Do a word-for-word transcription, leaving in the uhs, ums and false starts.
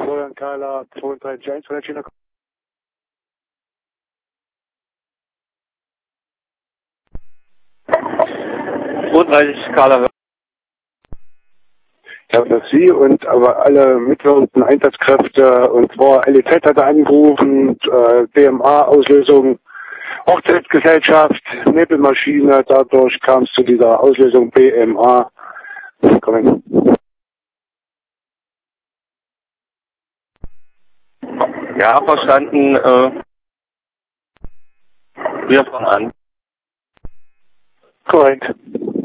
Florian Kahler zwei drei eins von der China. zweiunddreißig Kahler. Ja, dass Sie und aber alle mitwirkenden Einsatzkräfte, und zwar L E Z hatte angerufen, äh, B M A-Auslösung, Hochzeitsgesellschaft, Nebelmaschine, dadurch kam es zu dieser Auslösung B M A. Komm. Ja, verstanden. Äh, wir fangen an. Korrekt.